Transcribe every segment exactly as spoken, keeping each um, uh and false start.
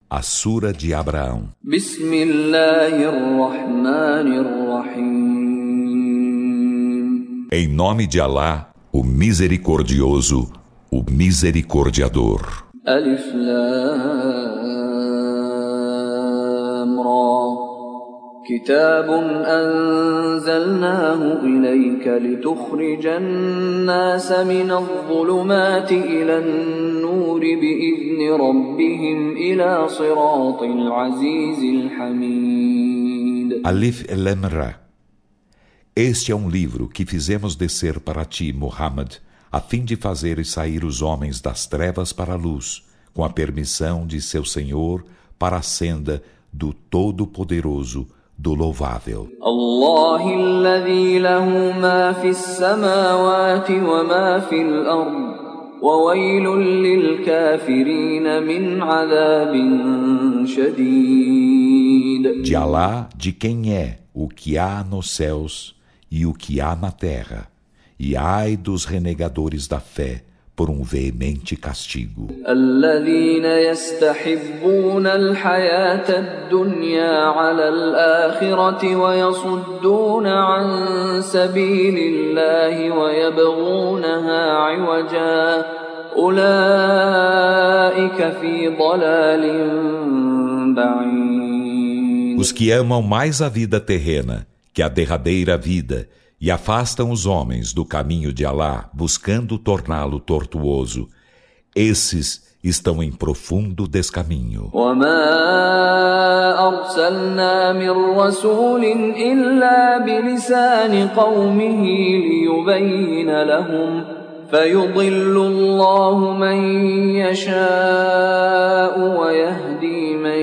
A Sura de Abraão. Em nome de Alá, o Misericordioso, o Misericordiador. Alif Lam Ra. كتاب أنزلناه إليك لتخرج الناس من الظلمات إلى النور بإذن ربهم إلى صراط العزيز الحميد. Alif Lam Ra. Este é um livro que fizemos descer para ti, Muhammad, a fim de fazeres sair os homens das trevas para a luz, com a permissão de seu Senhor, para a senda do Todo-Poderoso, do Louvável. Allah alladhi lahu ma fi as-samawati wa ma fi al-ard wa waylun lil-kafirin min 'adhabin shadid. De Alá, de quem é o que há nos céus e o que há na terra, e ai dos renegadores da fé por um veemente castigo. الذين يستحبون الحياة الدنيا على الآخرة ويصدون عن سبيل الله ويبغونها عوجا أولئك في ضلال بعيد. Os que amam mais a vida terrena que a derradeira vida e afastam os homens do caminho de Alá, buscando torná-lo tortuoso, esses estão em profundo descaminho. وَمَا أَرْسَلْنَا مِن رَّسُولٍ إِلَّا بِلِسَانِ قَوْمِهِ لِيُبَيِّنَ لَهُمْ فَيُضِلُّ اللَّهُ مَن يَشَاءُ وَيَهْدِي مَن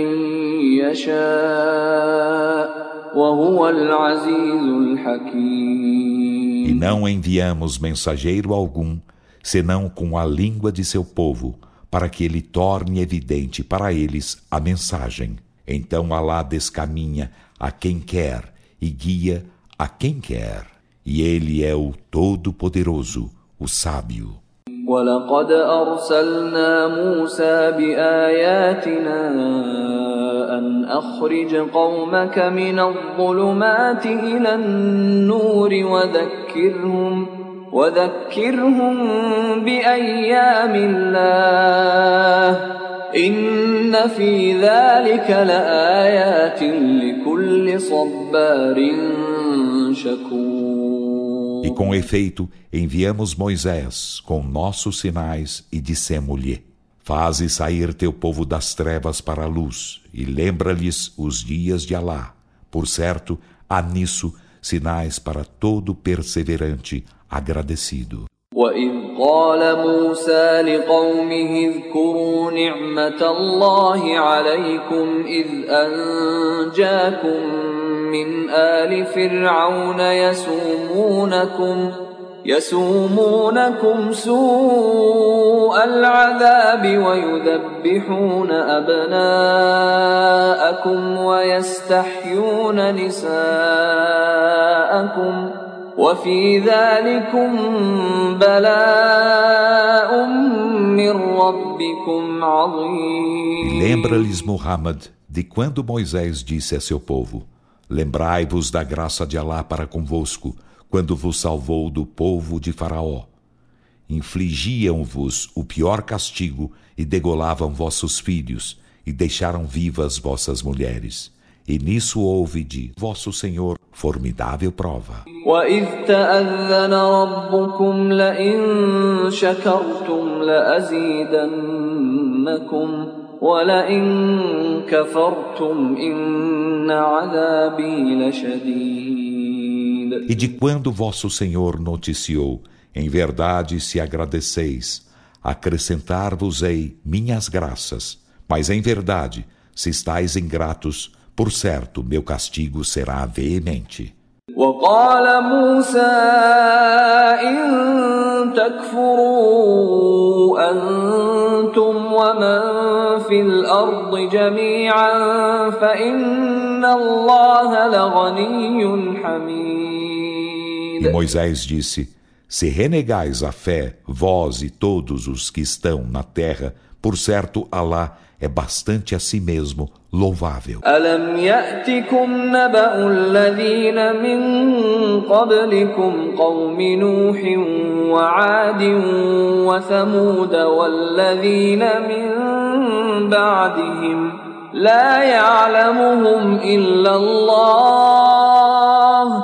يَشَاءُ وَهُوَ الْعَزِيزُ الْحَكِيمُ. E não enviamos mensageiro algum, senão com a língua de seu povo, para que ele torne evidente para eles a mensagem. Então Alá descaminha a quem quer e guia a quem quer. E ele é o Todo-Poderoso, o Sábio. وَلَقَدْ أَرْسَلْنَا مُوسَى بِآيَاتِنَا أَنْ أَخْرِجْ قَوْمَكَ مِنَ الظُّلُمَاتِ إِلَى النُّورِ وَذَكِّرْهُمْ وَذَكِّرْهُمْ بِأَيَّامِ اللَّهِ إِنَّ فِي ذَلِكَ لَآيَاتٍ لِكُلِّ صَبَّارٍ شَكُورٍ. E com efeito, enviamos Moisés com nossos sinais e dissemos-lhe: faze sair teu povo das trevas para a luz e lembra-lhes os dias de Alá. Por certo, há nisso sinais para todo perseverante agradecido. وَإِذْ قَالَ مُوسَى لِقَوْمِهِ اذْكُرُوا نِعْمَةَ اللَّهِ عَلَيْكُمْ إِذْ أَنْجَاكُمْ من آل فرعون يسومونكم يسومونكم سوء العذاب ويذبحون أبناءكم ويستحيون نساءكم وفي ذلكم بلاء من ربكم عظيم. Lembra-lhes, Muhammad, de quando Moisés disse a seu povo: lembrai-vos da graça de Alá para convosco, quando vos salvou do povo de Faraó. Infligiam-vos o pior castigo e degolavam vossos filhos, e deixaram vivas vossas mulheres. E nisso houve de vosso Senhor formidável prova. وَإِذْ تَأَذَّنَ رَبُّكُمْ لَئِن شَكَرْتُمْ لَأَزِيدَنَّكُمْ وَلَئِن كَفَرْتُمْ إِنَّ عَذَابِي لَشَدِيدٌ. E de quando vosso Senhor noticiou, em verdade se agradeceis, acrescentar-vos-ei minhas graças, mas em verdade, se estáis ingratos, por certo meu castigo será veemente. وَقَالَ مُوسَى إِن تَكْفُرُوا أَنْتُمْ وَمَنْ فِي الْأَرْضِ جَمِيعًا فَإِنَّ اللَّهَ لَغَنِيٌّ حَمِيدٌ. E Moisés disse: se renegais a fé, vós e todos os que estão na terra, Por certo, Alá é bastante a si mesmo louvável. ألم يأتكم نبأ الذين من قبلكم قوم نوح وعاد وثمود والذين من بعدهم لا يعلمهم إلا الله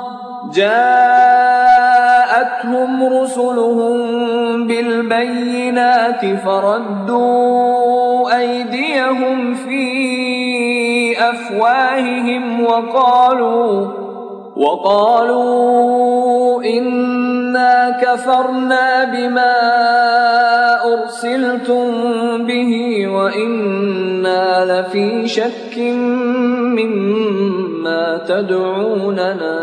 جاءتهم رسلهم بالبينات فردوا أيديهم في أفواههم وقالوا وقالوا إنا كفرنا بما أرسلتم به وإنا لفي شك مما تدعوننا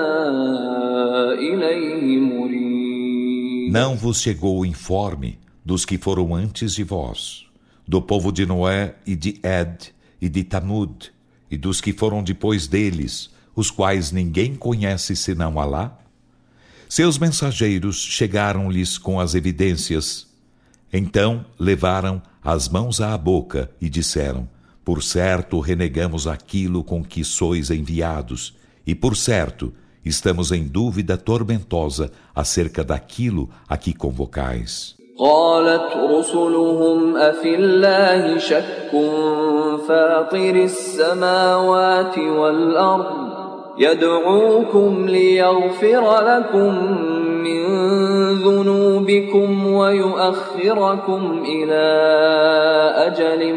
إليه مريب. Não vos chegou o informe dos que foram antes de vós, do povo de Noé e de Ed e de Tamud, e dos que foram depois deles, os quais ninguém conhece senão Alá? Seus mensageiros chegaram-lhes com as evidências. Então levaram as mãos à boca e disseram: por certo renegamos aquilo com que sois enviados, e por certo estamos em dúvida tormentosa acerca daquilo a que convocais. قالت رسلهم أفي الله شك فاطر السماوات والأرض يدعوكم ليغفر لكم من ذنوبكم ويؤخركم إلى أجل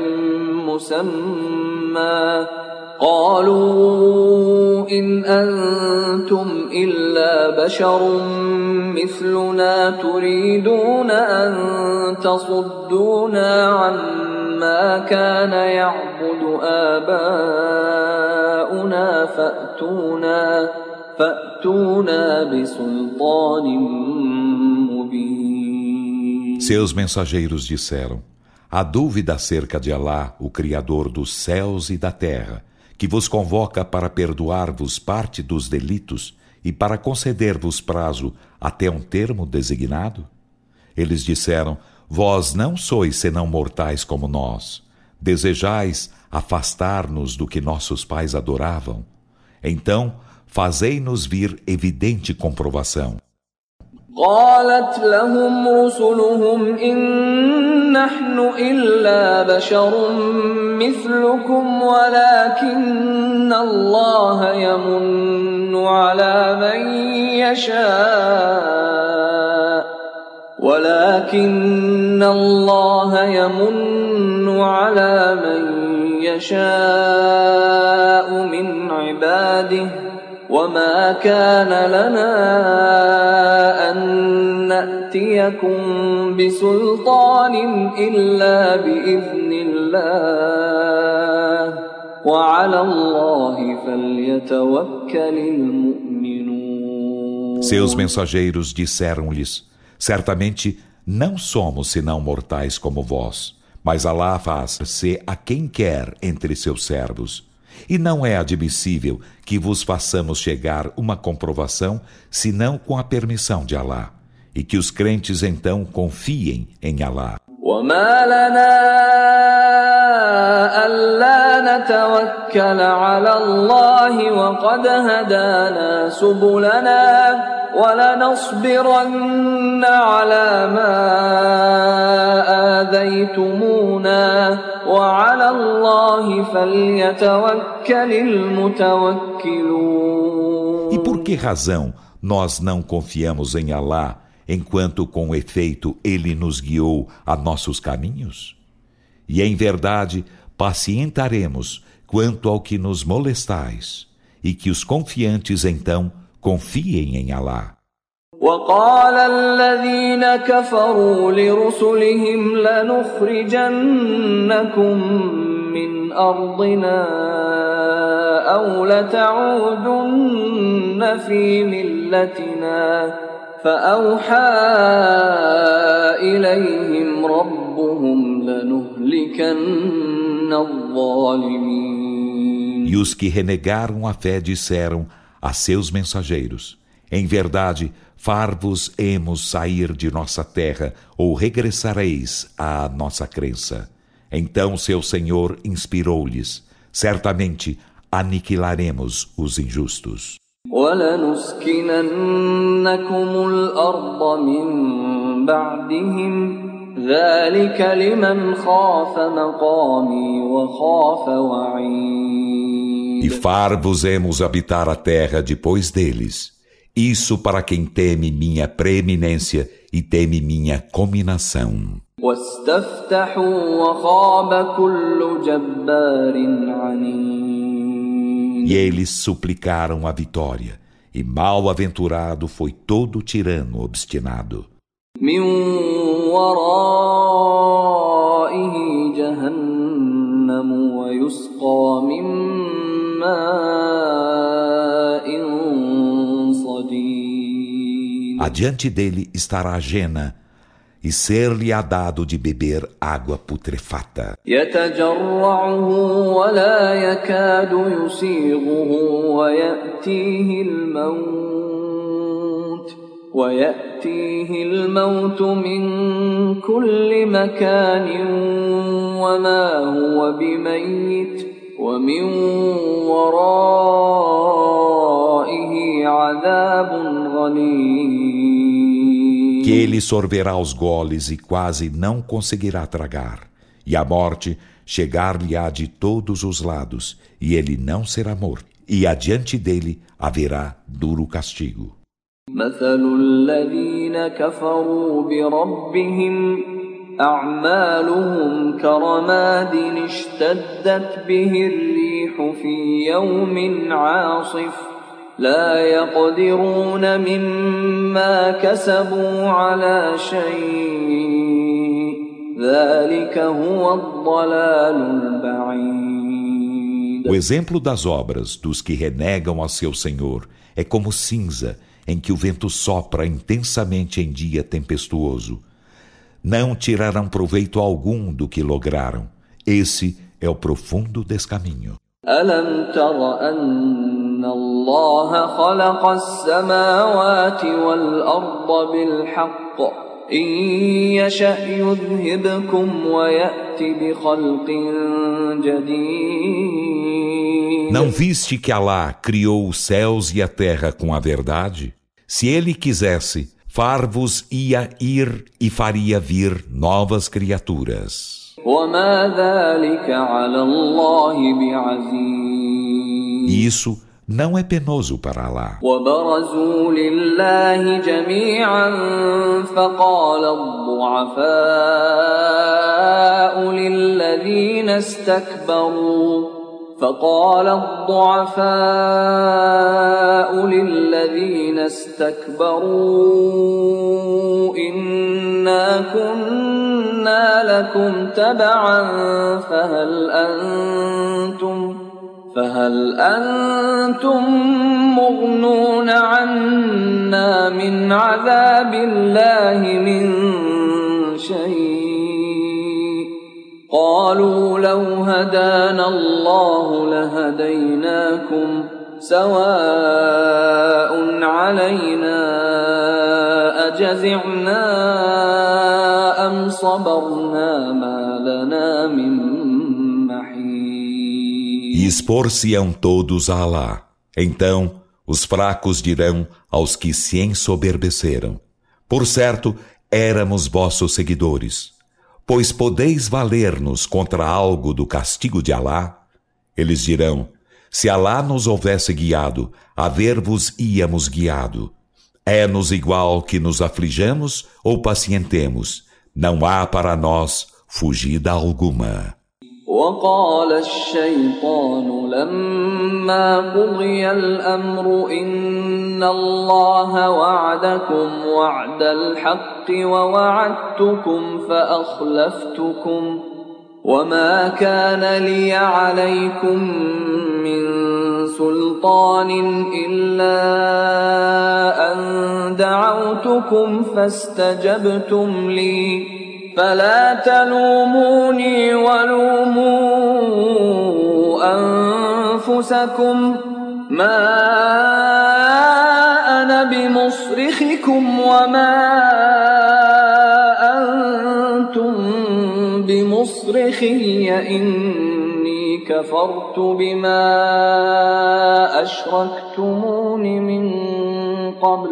مسمى قالوا إن أنتم إلا بشر مثلنا تريدون أن تصدونا عما كان يعبد آباؤنا فأتونا فأتونا بسلطان مبين. Seus mensageiros disseram: há dúvida acerca de Alá, o Criador dos céus e da terra, que vos convoca para perdoar-vos parte dos delitos e para conceder-vos prazo até um termo designado? Eles disseram: vós não sois senão mortais como nós. Desejais afastar-nos do que nossos pais adoravam? Então, fazei-nos vir evidente comprovação. قالت لهم رسلهم إن نحن إلا بشر مثلكم ولكن الله يمن على من يشاء ولكن الله يمن على من يشاء من عباده وما كان لنا أن نأتيكم بسلطان إلا بإذن الله وعلى الله فليتوكل المؤمنون. Seus mensageiros disseram-lhes: certamente não somos senão mortais como vós, mas Alá faz-se a quem quer entre seus servos. E não é admissível que vos façamos chegar uma comprovação, senão com a permissão de Alá, e que os crentes então confiem em Alá. وما لنا ألا نتوكل على الله وقد هدانا سبلنا ولنصبرن على ما آذيتمونا وعلى الله فليتوكل المتوكلون. E por que razão nós não confiamos em Alá, enquanto com efeito Ele nos guiou a nossos caminhos? E em verdade pacientaremos quanto ao que nos molestais, e que os confiantes então confiem em Alá. وقال الذين كفروا لرسلهم لنخرجنكم من أرضنا أو لتعودن في ملتنا فأوحى إليهم ربهم لنهلكن الظالمين. E os que renegaram a fé disseram a seus mensageiros: em verdade, far-vos-emos sair de nossa terra ou regressareis à nossa crença. Então seu Senhor inspirou-lhes: certamente aniquilaremos os injustos. وَلَنُسْكِنَنَّكُمُ الْأَرْضَ مِنْ بَعْدِهِمْ ذَلِكَ لِمَنْ خَافَ مَقَامِي وَخَافَ وَعِيدِ. E far-vos-emos habitar a terra depois deles. Isso para quem teme minha preeminência e teme minha cominação. وَاسْتَفْتَحُوا وَخَابَ كُلُّ جَبَّارٍ عَنِيدٍ. E eles suplicaram a vitória, e mal-aventurado foi todo tirano obstinado. مِنْ وَرَائِهِ جَهَنَّمُ وَيُسْقَى مِنْ مَاءٍ صَدِيدٍ. Adiante dele estará Jena, e ser-lhe-á dado de beber água putrefata. يَتَجَرَّعُهُ وَلَا يَكَادُ يُسِيغُهُ وَيَأْتِيهِ الْمَوْتُ وَيَأْتِيهِ الْمَوْتُ مِنْ كُلِّ مَكَانٍ وَمَا هُوَ بِمَيِّتٍ وَمِنْ وَرَائِهِ عَذَابٌ غَلِيظٌ. Que ele sorverá os goles e quase não conseguirá tragar, e a morte chegar-lhe-á de todos os lados, e ele não será morto, e adiante dele haverá duro castigo. مثل الذين كفروا بربهم أعمالهم كرماد اشتدت به الريح في يوم عاصف لا يقدرون مما كسبوا على شيء ذلك هو الضلال البعيد. O exemplo das obras dos que renegam a seu Senhor é como cinza em que o vento sopra intensamente em dia tempestuoso. Não tirarão proveito algum do que lograram. Esse é o profundo descaminho. ألم تر أن الله خلق السماوات والأرض بالحق إن يشأ يذهبكم ويأتي بخلق جديد. Não viste que Alá criou os céus e a terra com a verdade? Se ele quisesse, far-vos-ia ir e faria vir novas criaturas. وما ذلك على الله بعزيز. E isso não é penoso para Alá. وبرزوا لله جميعا فقال الضعفاء للذين استكبروا فقال الضعفاء للذين استكبروا إنا كنا لكم تبعا فهل أنتم فهل أنتم مغنون عنا من عذاب الله من شيء قالوا لو هدانا الله لهديناكم سواء علينا أجزعنا أم صبرنا ما لنا من E expor-se-ão todos a Alá. Então os fracos dirão aos que se ensoberbeceram: por certo, éramos vossos seguidores. Pois podeis valer-nos contra algo do castigo de Alá? Eles dirão: se Alá nos houvesse guiado, a ver-vos íamos guiado. É-nos igual que nos aflijamos ou pacientemos. Não há para nós fugida alguma. وقال الشيطان لما قضي الأمر إن الله وعدكم وعد الحق ووعدتكم فأخلفتكم وما كان لي عليكم من سلطان إلا أن دعوتكم فاستجبتم لي فلا تلوموني ولوموا أنفسكم ما أنا بمصرخكم وما أنتم بمصرخي بمصرخي إني كفرت بما أشركتمون من قبل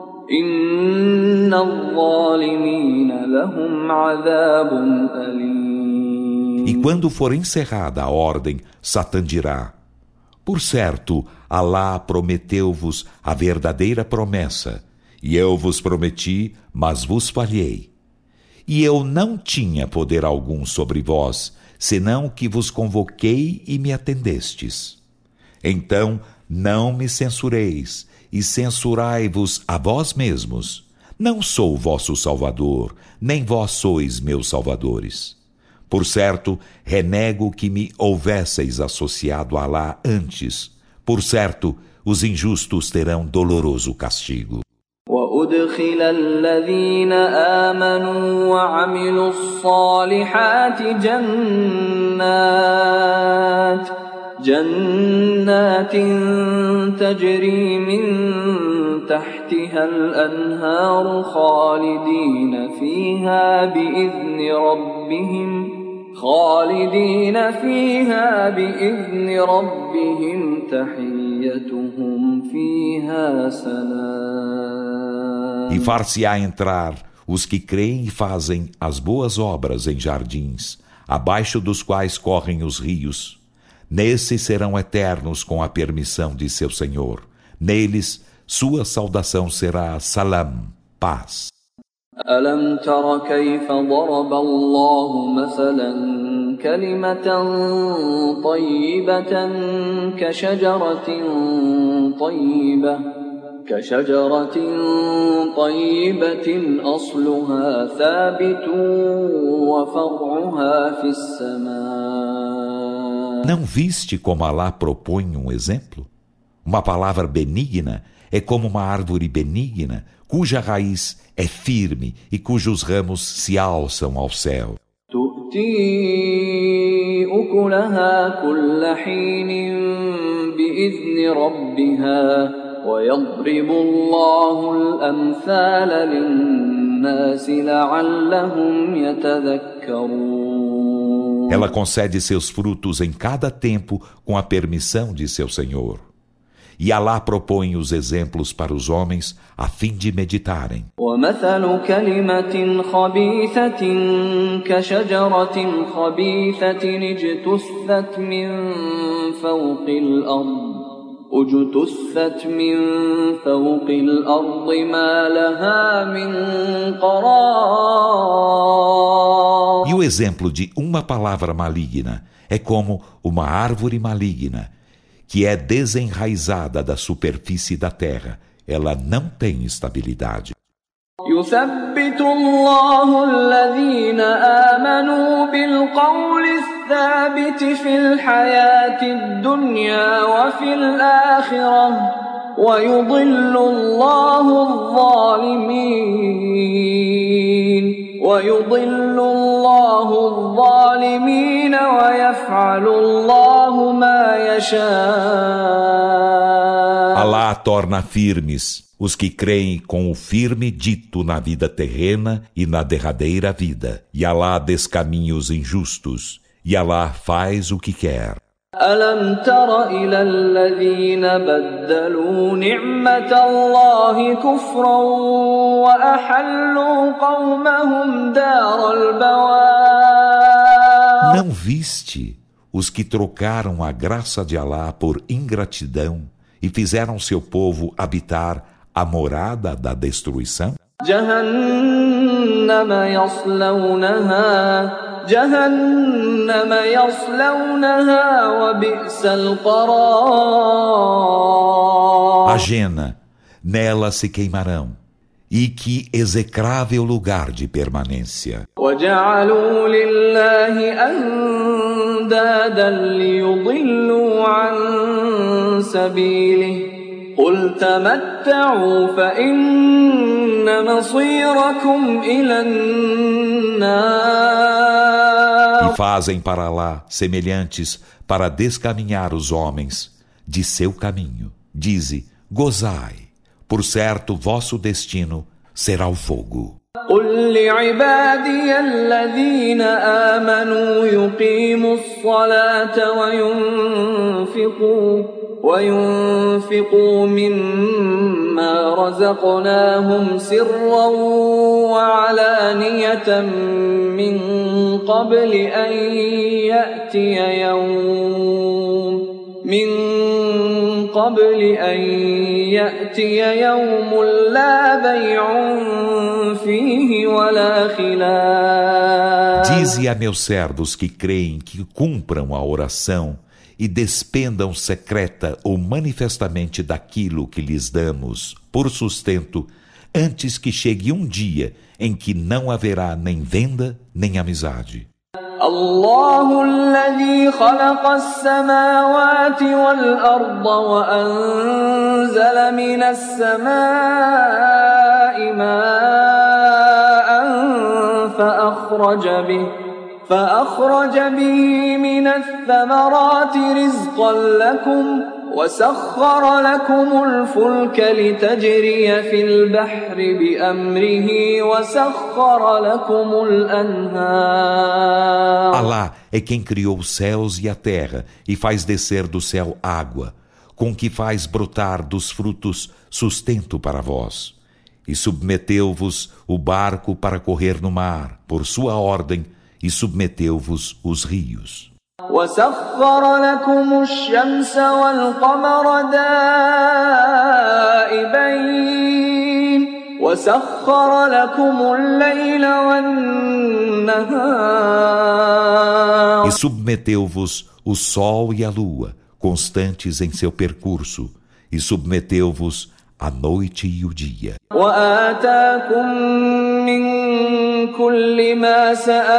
إن الظالمين لهم عذاب أليم. E quando for encerrada a ordem, Satã dirá: por certo, Alá prometeu-vos a verdadeira promessa, e eu vos prometi, mas vos falhei. E eu não tinha poder algum sobre vós, senão que vos convoquei e me atendestes. Então, não me censureis, e censurai-vos a vós mesmos. Não sou vosso salvador, nem vós sois meus salvadores. Por certo, renego que me houvesseis associado a Alá antes. Por certo, os injustos terão doloroso castigo. وأدخل الذين آمنوا وعملوا الصالحات جنات جنات تجري من تحتها الأنهار خالدين فيها بإذن ربهم خالدين فيها بإذن ربهم تحيتهم فيها سلام. E far-se-á entrar os que creem e fazem as boas obras em jardins, abaixo dos quais correm os rios. Nesses serão eternos com a permissão de seu Senhor. Neles, sua saudação será salam, paz. ألم تر كيف ضرب الله مثلا كلمة طيبة كشجرة طيبة كشجرة طيبة أصلها ثابت وفرعها في السماء. Não viste como Alá propõe um exemplo? Uma palavra benigna é como uma árvore benigna, cuja raiz é firme e cujos ramos se alçam ao céu. تؤتي أكلها كل حين بإذن ربها ويضرب الله الأمثال للناس لعلهم يتذكرون. Ela concede seus frutos em cada tempo com a permissão de seu Senhor. E Alá propõe os exemplos para os homens a fim de meditarem. وَمَثَلُ كَلِمَةٍ خَبِيثَةٍ كَشَجَرَةٍ خَبِيثَةٍ اجْتُثَّتْ مِنْ فَوْقِ الْأَرْضِ اجْتُثَّتْ مِنْ فَوْقِ الْأَرْضِ مَا لَهَا مِنْ قَرَارٍ. E o exemplo de uma palavra maligna é como uma árvore maligna que é desenraizada da superfície da terra. Ela não tem estabilidade. يثبت الله الذين آمنوا بالقول الثابت في الحياة الدنيا وفي الآخرة ويضل الله الظالمين ويضل الله الظالمين ويفعل الله ما يشاء. Alá torna firmes os que creem com o firme dito na vida terrena e na derradeira vida. E Alá descaminha os injustos. E Alá faz o que quer. ألم تر إلى الذين بدلوا نعمة الله كفرا وأحلوا قومهم دار البوار. Não viste os que trocaram a graça de Alá por ingratidão e fizeram seu povo habitar a morada da destruição? جهنم يصلونها جهنم يصلونها وبئس القرار. A Jena, nela se queimarão, e que execrável lugar de permanência. وجعلوا لله أندادا ليضلوا عن سبيله قل تمتعوا فإن مصيركم إلى النار. E fazem para Alá semelhantes para descaminhar os homens de seu caminho. Dize, gozai, por certo vosso destino será o fogo. قل لعبادي الذين آمنوا يقيموا الصلاة وينفقوا وينفقوا مما رزقناهم سرا وعلانية من قبل أن يأتي يوم من قبل أن يأتي يوم لا بيع فيه ولا خلال. Dize a meus servos que creem que cumpram a oração e despendam secreta ou manifestamente daquilo que lhes damos por sustento, antes que chegue um dia em que não haverá nem venda nem amizade. الله الذي خلق السماوات والأرض وأنزل من السماء ماء فأخرج به فأخرج به من الثمرات رزقا لكم وسخر لكم الفلك لتجري في البحر بأمره وسخر لكم الأنهار. Alá é quem criou os céus e a terra e faz descer do céu água, com que faz brotar dos frutos sustento para vós. E submeteu-vos o barco para correr no mar, por sua ordem, e submeteu-vos os rios. وسخر لكم الشمس والقمر دائبين وسخر لكم الليل والنهار. E submeteu-vos o sol e a lua, constantes em seu percurso, e submeteu-vos a noite e o dia. وآتاكم من كل ما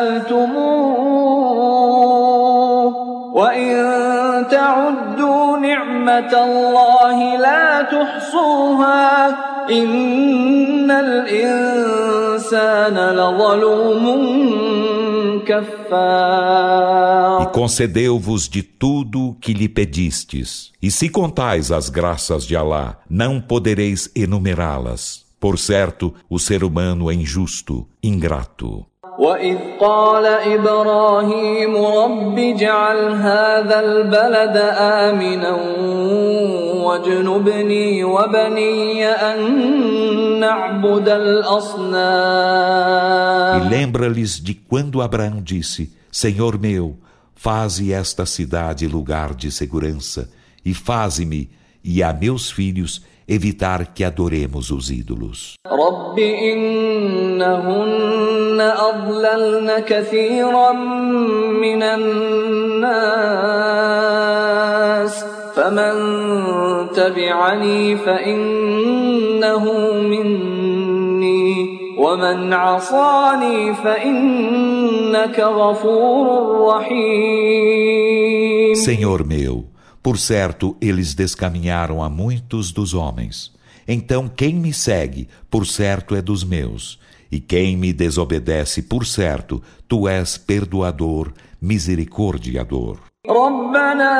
سألتموه وإن تعدوا نعمة الله لا تحصوها إن الإنسان لظلوم كفار. E concedeu-vos de tudo que lhe pedistes. E se contais as graças de Alá, não podereis enumerá-las. Por certo, o ser humano é injusto, ingrato. وإذ قال إبراهيم رب اجعل هذا البلد آمنا واجنبني وبني أن نعبد الأصنام. E lembra-lhes de quando Abraão disse: Senhor meu, faze esta cidade lugar de segurança e faze-me e a meus filhos evitar que adoremos os ídolos. رب إنهن أضللن كثيرا من الناس فمن تبعني فإنه مني ومن عصاني فإنك غفور رحيم. Senhor meu, por certo, eles descaminharam a muitos dos homens. Então, quem me segue, por certo, é dos meus. E quem me desobedece, por certo, tu és perdoador, misericordiador. ربنا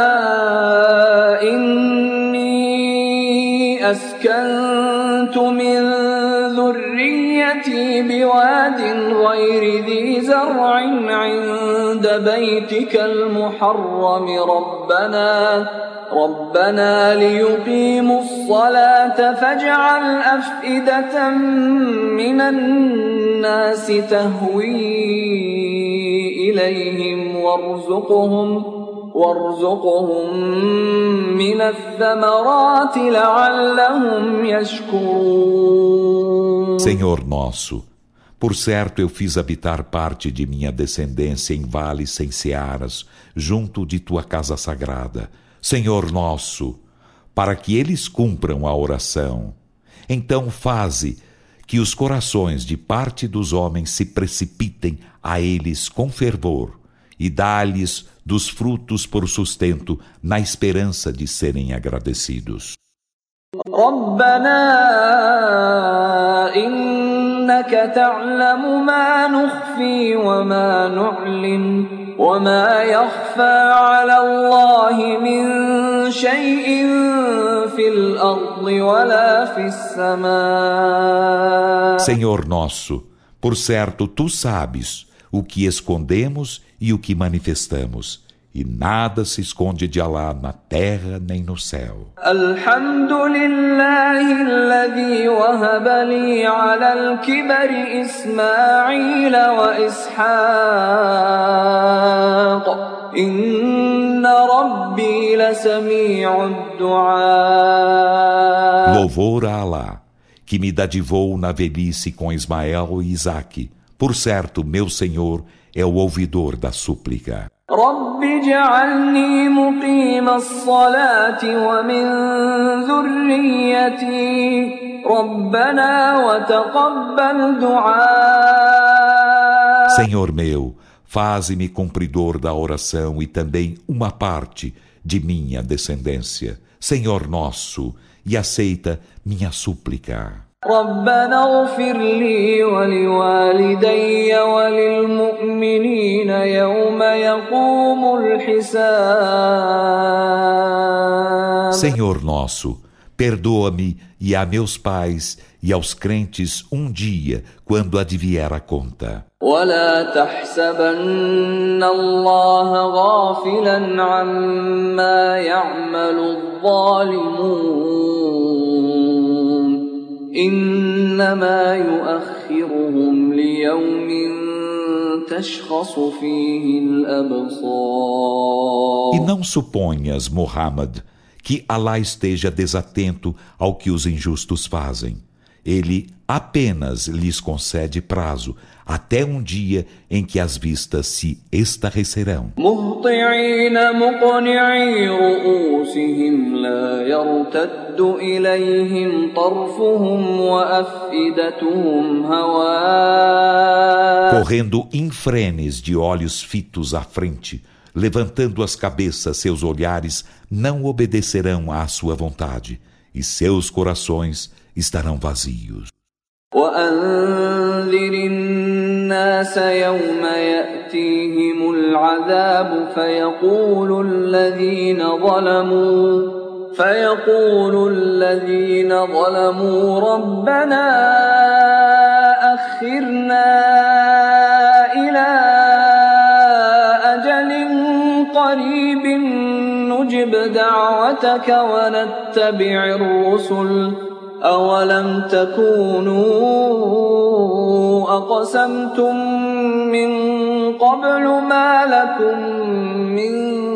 إني أسكنت من ذريتي بواد غير ذي زرع عند بيتك المحرم ربنا ربنا ليقيموا الصلاة فاجعل أفئدة من الناس تهوي إليهم وارزقهم وارزقهم من الثمرات لعلهم يشكرون. Senhor nosso, por certo eu fiz habitar parte de minha descendência em vales sem searas, junto de tua casa sagrada, Senhor nosso, para que eles cumpram a oração. Então faze que os corações de parte dos homens se precipitem a eles com fervor e dá-lhes dos frutos por sustento, na esperança de serem agradecidos. ربنا إنك تعلم ما نخفي وما نعلن وما يخفى على الله من شيء في الأرض ولا في السماء. Senhor nosso, por certo, tu sabes o que escondemos e o que manifestamos, e nada se esconde de Alá na terra nem no céu. الحمد لله الذي وهب لي على الكبر إسماعيل وإسحاق إن ربي لسميع الدعاء. Louvor a Alá, que me dadivou na velhice com Ismael e Isaque. Por certo, meu Senhor é o ouvidor da súplica. رب اجعلني مقيم الصلاة ومن ذريتي ربنا وتقبل دعاء. Senhor meu, faze-me cumpridor da oração e também uma parte de minha descendência. Senhor nosso, e aceita minha súplica. ربنا اغفر لي ولوالدي وللمؤمنين يوم يقوم الحساب. Senhor nosso, perdoa-me e a meus pais e aos crentes um dia, quando advier a conta. ولا تحسبن الله غافلا عما يعمل الظالمون إنما يؤخرهم ليوم تشخص فيه الأبصار. E não suponhas, Muhammad, que Alá esteja desatento ao que os injustos fazem. Ele apenas lhes concede prazo até um dia em que as vistas se estarrecerão. مهطعين مقنعي رؤوسهم لا يرتد إليهم طرفهم وأفئدتهم هواء. Correndo infrenes de olhos fitos à frente, levantando as cabeças, seus olhares não obedecerão à sua vontade, e seus corações estarão vazios. وأنذر الناس يوم يأتيهم العذاب فيقول الذين ظلموا فيقول الذين ظلموا ربنا أخرنا إلى أجل قريب نجب دعوتك ونتبع الرسل أولم تكونوا أقسمتم من قبل ما لكم من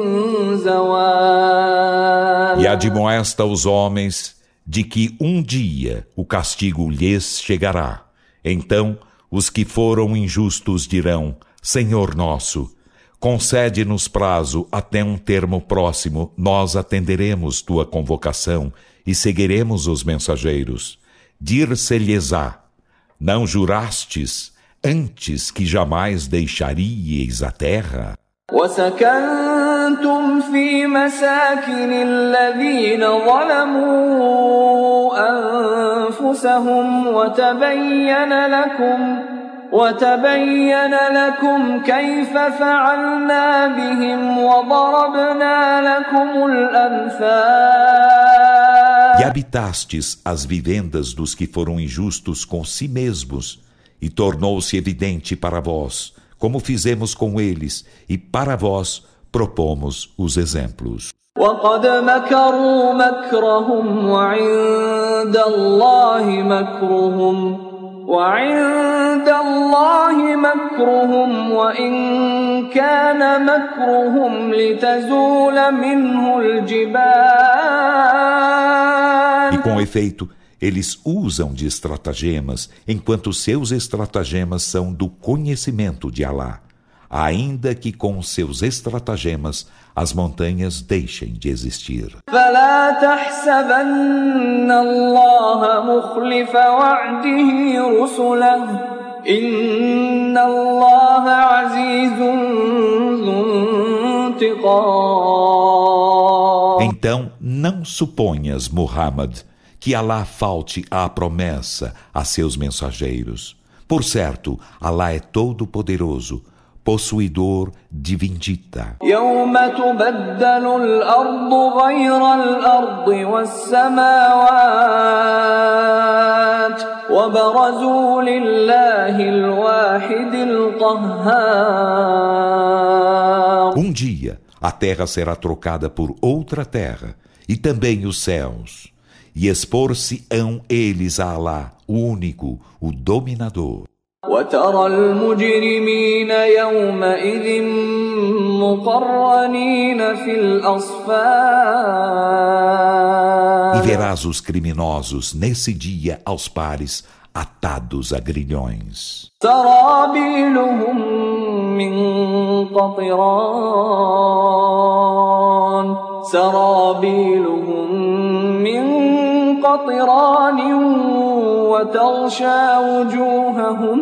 زوال. E admoesta os homens de que um dia o castigo lhes chegará. Então os que foram injustos dirão: Senhor nosso, concede-nos prazo até um termo próximo, nós atenderemos tua convocação e seguiremos os mensageiros. Dir-se-lhes-á: não jurastes antes que jamais deixaríeis a terra? وسكنتم في مساكن الذين ظلموا أنفسهم وتبين لكم وتبين لكم كيف فعلنا بهم وضربنا لكم الأمثال. E habitastes as vivendas dos que foram injustos com si mesmos, e tornou-se evidente para vós, como fizemos com eles, e para vós propomos os exemplos. وقد مكروا مكرهم وعند الله مكرهم وعند الله مكرهم وإن كان مكرهم لتزول منه الجبال. E com efeito, eles usam de estratagemas, enquanto seus estratagemas são do conhecimento de Alá, ainda que com seus estratagemas as montanhas deixem de existir. فلا تحسبن الله مخلف وعده رسله إن الله عزيز ذو انتقام. Então, não suponhas, Muhammad, que Alá falte à promessa a seus mensageiros. Por certo, Alá é todo-poderoso, possuidor de vindita. يوم تبدل الأرض غير الأرض والسماوات وبرزوا لله الواحد القهار. Um dia, a terra será trocada por outra terra, e também os céus, e expor-se-ão eles a Alá, o único, o dominador. وترى المجرمين يومئذ مقرنين في الأصفاد. E verás os criminosos nesse dia aos pares, atados a grilhões. سرابيلهم من قطران سرابيلهم من قطران وتغشى وجوههم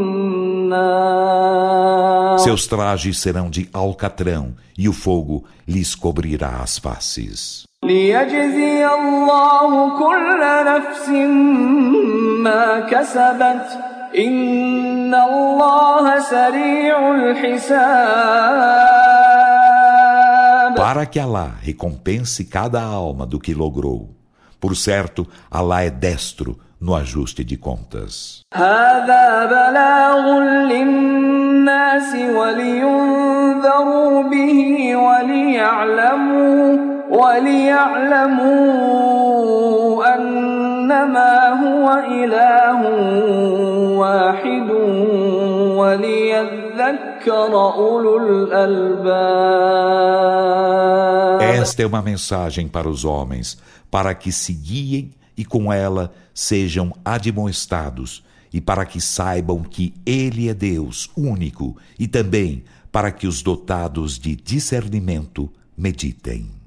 النار. Seus trajes serão de alcatrão e o fogo lhes cobrirá as faces. ليجزي الله كل نفس ما كسبت إن الله سريع الحساب. Para que Alá recompense cada alma do que logrou. Por certo, Alá é destro no ajuste de contas. هذا بلاغ للناس ولينذروا به وليعلموا وليعلموا أنما هو إله واحد وليذكر أولو الألباب. Esta é uma mensagem para os homens, para que se guiem e com ela sejam admoestados, e para que saibam que Ele é Deus único, e também para que os dotados de discernimento meditem.